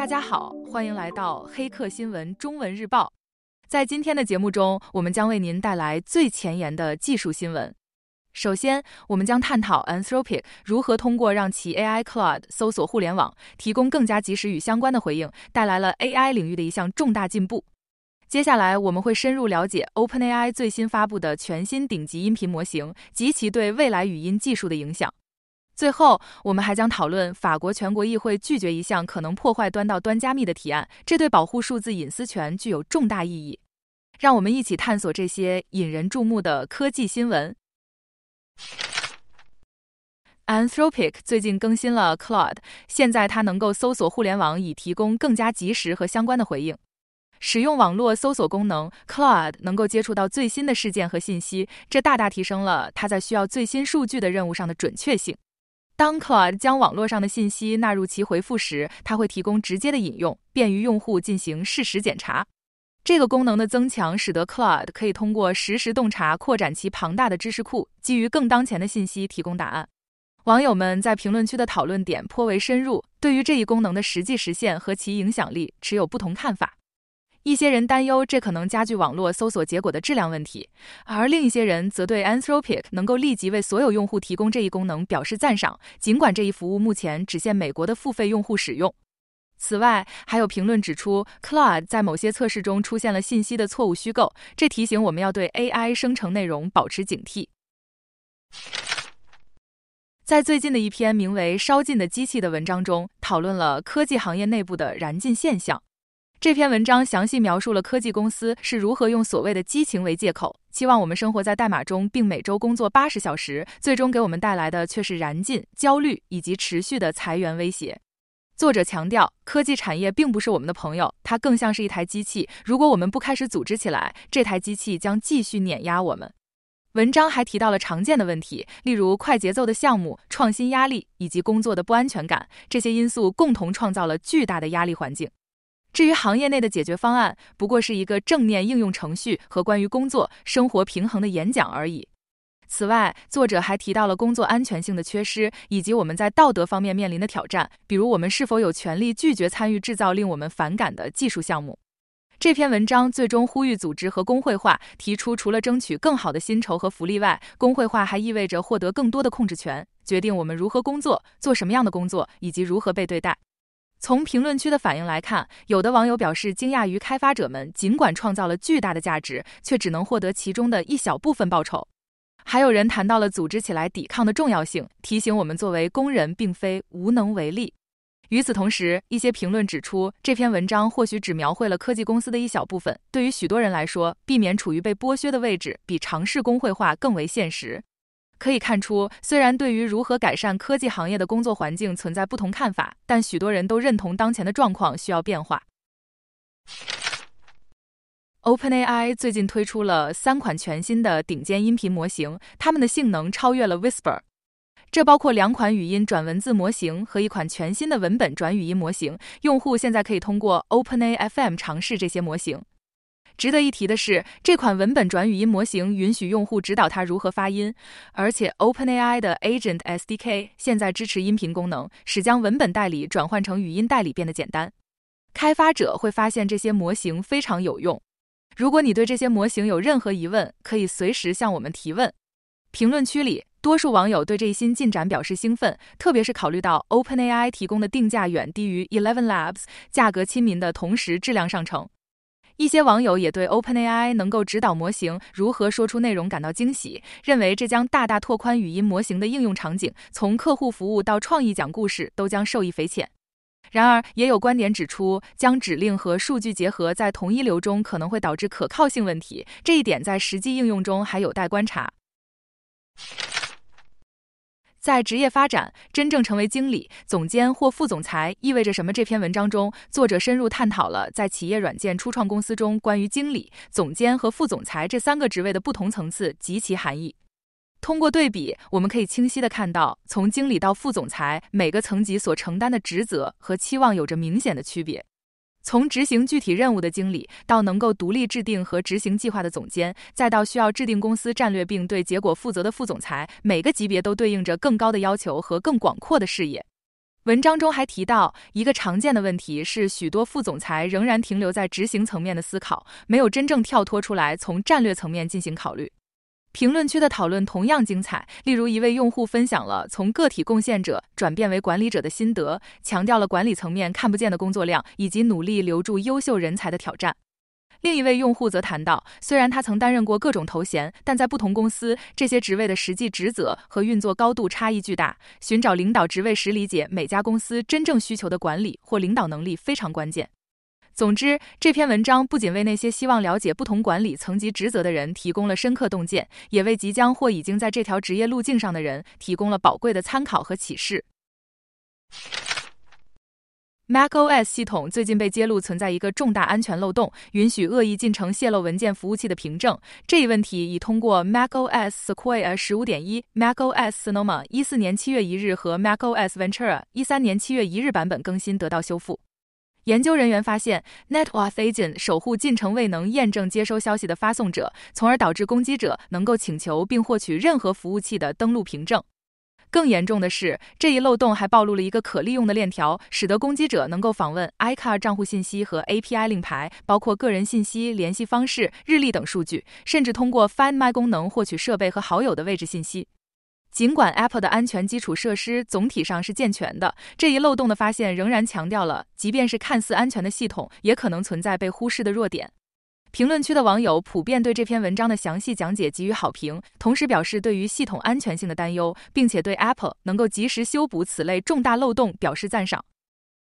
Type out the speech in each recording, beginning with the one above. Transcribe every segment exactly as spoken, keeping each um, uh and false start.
大家好，欢迎来到黑客新闻中文日报。在今天的节目中，我们将为您带来最前沿的技术新闻。首先，我们将探讨 Anthropic 如何通过让其 A I Claude 搜索互联网，提供更加及时与相关的回应，带来了 A I 领域的一项重大进步。接下来，我们会深入了解 OpenAI 最新发布的全新顶级音频模型及其对未来语音技术的影响。最后，我们还将讨论法国全国议会拒绝一项可能破坏端到端加密的提案，这对保护数字隐私权具有重大意义。让我们一起探索这些引人注目的科技新闻。Anthropic 最近更新了 Claude， 现在它能够搜索互联网，以提供更加及时和相关的回应。使用网络搜索功能 ，Claude 能够接触到最新的事件和信息，这大大提升了它在需要最新数据的任务上的准确性。当 Claude 将网络上的信息纳入其回复时，它会提供直接的引用，便于用户进行事实检查。这个功能的增强使得 Claude 可以通过实时洞察扩展其庞大的知识库，基于更当前的信息提供答案。网友们在评论区的讨论点颇为深入，对于这一功能的实际实现和其影响力持有不同看法。一些人担忧这可能加剧网络搜索结果的质量问题，而另一些人则对 Anthropic 能够立即为所有用户提供这一功能表示赞赏，尽管这一服务目前只限美国的付费用户使用。此外，还有评论指出 Claude 在某些测试中出现了信息的错误虚构，这提醒我们要对 A I 生成内容保持警惕。在最近的一篇名为《烧尽的机器》的文章中，讨论了科技行业内部的燃尽现象。这篇文章详细描述了科技公司是如何用所谓的激情为借口，期望我们生活在代码中，并每周工作八十小时，最终给我们带来的却是燃尽、焦虑以及持续的裁员威胁。作者强调，科技产业并不是我们的朋友，它更像是一台机器，如果我们不开始组织起来，这台机器将继续碾压我们。文章还提到了常见的问题，例如快节奏的项目、创新压力以及工作的不安全感，这些因素共同创造了巨大的压力环境。至于行业内的解决方案，不过是一个正念应用程序和关于工作生活平衡的演讲而已。此外，作者还提到了工作安全性的缺失，以及我们在道德方面面临的挑战，比如我们是否有权利拒绝参与制造令我们反感的技术项目。这篇文章最终呼吁组织和工会化，提出除了争取更好的薪酬和福利外，工会化还意味着获得更多的控制权，决定我们如何工作、做什么样的工作，以及如何被对待。从评论区的反应来看，有的网友表示惊讶于开发者们尽管创造了巨大的价值，却只能获得其中的一小部分报酬。还有人谈到了组织起来抵抗的重要性，提醒我们作为工人并非无能为力。与此同时，一些评论指出，这篇文章或许只描绘了科技公司的一小部分，对于许多人来说，避免处于被剥削的位置比尝试工会化更为现实。可以看出，虽然对于如何改善科技行业的工作环境存在不同看法，但许多人都认同当前的状况需要变化。OpenAI 最近推出了三款全新的顶尖音频模型，它们的性能超越了 Whisper。这包括两款语音转文字模型和一款全新的文本转语音模型，用户现在可以通过 OpenAI F M 尝试这些模型。值得一提的是，这款文本转语音模型允许用户指导它如何发音，而且 OpenAI 的 Agent S D K 现在支持音频功能，使将文本代理转换成语音代理变得简单。开发者会发现这些模型非常有用。如果你对这些模型有任何疑问，可以随时向我们提问。评论区里，多数网友对这一新进展表示兴奋，特别是考虑到 OpenAI 提供的定价远低于 Eleven Labs， 价格亲民的同时质量上乘。一些网友也对 OpenAI 能够指导模型如何说出内容感到惊喜，认为这将大大拓宽语音模型的应用场景，从客户服务到创意讲故事都将受益匪浅。然而，也有观点指出，将指令和数据结合在同一流中可能会导致可靠性问题，这一点在实际应用中还有待观察。在职业发展，真正成为经理、总监或副总裁意味着什么？这篇文章中，作者深入探讨了在企业软件初创公司中关于经理、总监和副总裁这三个职位的不同层次及其含义。通过对比，我们可以清晰地看到，从经理到副总裁，每个层级所承担的职责和期望有着明显的区别。从执行具体任务的经理，到能够独立制定和执行计划的总监，再到需要制定公司战略并对结果负责的副总裁，每个级别都对应着更高的要求和更广阔的视野。 文章中还提到，一个常见的问题是，许多副总裁仍然停留在执行层面的思考，没有真正跳脱出来从战略层面进行考虑。评论区的讨论同样精彩，例如一位用户分享了从个体贡献者转变为管理者的心得，强调了管理层面看不见的工作量以及努力留住优秀人才的挑战。另一位用户则谈到，虽然他曾担任过各种头衔，但在不同公司，这些职位的实际职责和运作高度差异巨大。寻找领导职位时，理解每家公司真正需求的管理或领导能力非常关键。总之，这篇文章不仅为那些希望了解不同管理层级职责的人提供了深刻洞见，也为即将或已经在这条职业路径上的人提供了宝贵的参考和启示。macOS 系统最近被揭露存在一个重大安全漏洞，允许恶意进程泄露文件服务器的凭证。这一问题已通过 macOS Sequoia 十五点一、macOS Sonoma 一四年七月一日和 macOS Ventura 一三年七月一日版本更新得到修复。研究人员发现 NetAuth Agent 守护进程未能验证接收消息的发送者，从而导致攻击者能够请求并获取任何服务器的登录凭证。更严重的是，这一漏洞还暴露了一个可利用的链条，使得攻击者能够访问 I C A R 账户信息和 A P I 令牌，包括个人信息、联系方式、日历等数据，甚至通过 Find My 功能获取设备和好友的位置信息。尽管 Apple 的安全基础设施总体上是健全的，这一漏洞的发现仍然强调了，即便是看似安全的系统，也可能存在被忽视的弱点。评论区的网友普遍对这篇文章的详细讲解给予好评，同时表示对于系统安全性的担忧，并且对 Apple 能够及时修补此类重大漏洞表示赞赏。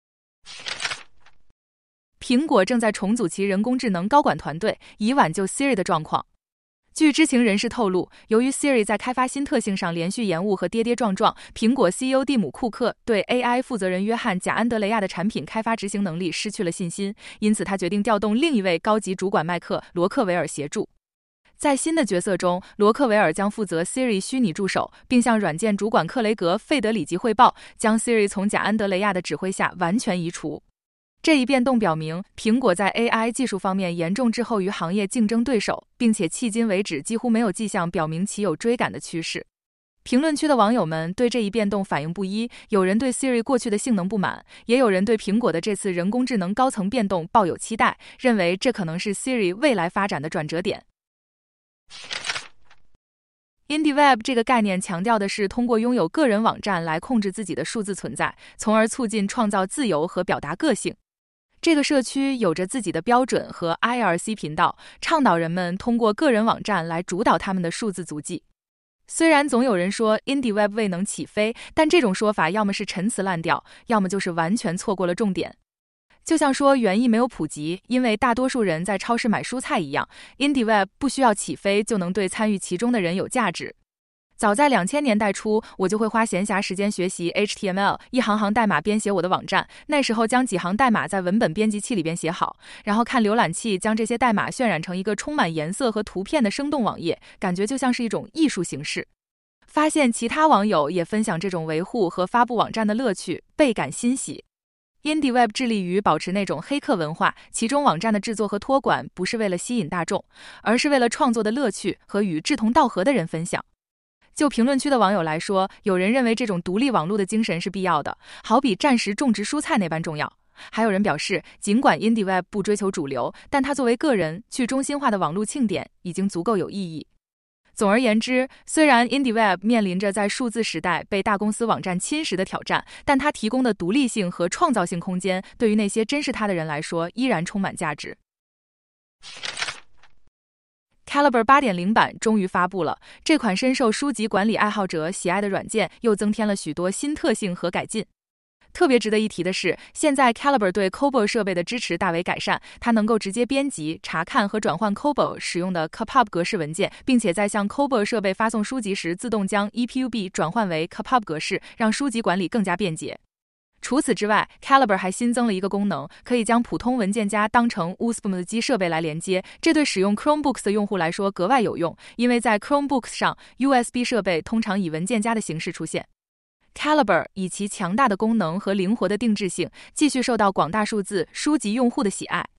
苹果正在重组其人工智能高管团队，以挽救 Siri 的状况。据知情人士透露，由于 Siri 在开发新特性上连续延误和跌跌撞撞，苹果 C E O 蒂姆·库克对 A I 负责人约翰·贾安德雷亚的产品开发执行能力失去了信心，因此他决定调动另一位高级主管麦克·罗克维尔协助。在新的角色中，罗克维尔将负责 Siri 虚拟助手，并向软件主管克雷格·费德里奇汇报，将 Siri 从贾安德雷亚的指挥下完全移除。这一变动表明，苹果在 A I 技术方面严重滞后于行业竞争对手，并且迄今为止几乎没有迹象表明其有追赶的趋势。评论区的网友们对这一变动反应不一，有人对 Siri 过去的性能不满，也有人对苹果的这次人工智能高层变动抱有期待，认为这可能是 Siri 未来发展的转折点。Indie Web 这个概念强调的是通过拥有个人网站来控制自己的数字存在，从而促进创造自由和表达个性。这个社区有着自己的标准和 I R C 频道，倡导人们通过个人网站来主导他们的数字足迹。虽然总有人说 Indie Web 未能起飞，但这种说法要么是陈词滥调，要么就是完全错过了重点。就像说园艺没有普及，因为大多数人在超市买蔬菜一样， Indie Web 不需要起飞就能对参与其中的人有价值。早在两千年代初，我就会花闲暇时间学习 H T M L， 一行行代码编写我的网站。那时候将几行代码在文本编辑器里边写好，然后看浏览器将这些代码渲染成一个充满颜色和图片的生动网页，感觉就像是一种艺术形式。发现其他网友也分享这种维护和发布网站的乐趣，倍感欣喜。Indie Web 致力于保持那种黑客文化，其中网站的制作和托管不是为了吸引大众，而是为了创作的乐趣和与志同道合的人分享。就评论区的网友来说，有人认为这种独立网络的精神是必要的，好比战时种植蔬菜那般重要。还有人表示，尽管 Indie Web 不追求主流，但它作为个人去中心化的网络庆典已经足够有意义。总而言之，虽然 Indie Web 面临着在数字时代被大公司网站侵蚀的挑战，但它提供的独立性和创造性空间，对于那些珍视它的人来说，依然充满价值。Calibre 八点零 版终于发布了，这款深受书籍管理爱好者喜爱的软件又增添了许多新特性和改进。特别值得一提的是，现在 Calibre 对 Kobo 设备的支持大为改善，它能够直接编辑、查看和转换 Kobo 使用的 C P U B 格式文件，并且在向 Kobo 设备发送书籍时自动将 E P U B 转换为 C P U B 格式，让书籍管理更加便捷。除此之外 ，Calibre 还新增了一个功能，可以将普通文件夹当成 U S B 的机设备来连接，这对使用 Chromebooks 的用户来说格外有用，因为在 Chromebooks 上 U S B 设备通常以文件夹的形式出现。Calibre 以其强大的功能和灵活的定制性，继续受到广大数字书籍用户的喜爱。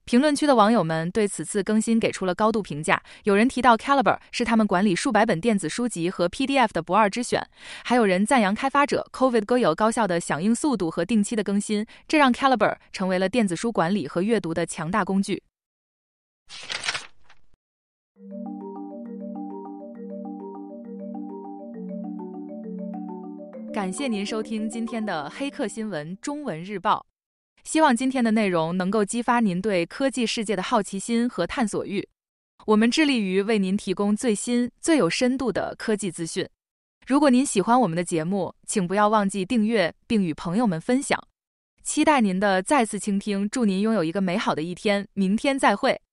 评论区的网友们对此次更新给出了高度评价，有人提到 Calibre 是他们管理数百本电子书籍和 P D F 的不二之选，还有人赞扬开发者 COVID 哥有高效的响应速度和定期的更新，这让 Calibre 成为了电子书管理和阅读的强大工具。感谢您收听今天的黑客新闻中文日报，希望今天的内容能够激发您对科技世界的好奇心和探索欲。我们致力于为您提供最新、最有深度的科技资讯。如果您喜欢我们的节目，请不要忘记订阅并与朋友们分享。期待您的再次倾听，祝您拥有一个美好的一天，明天再会。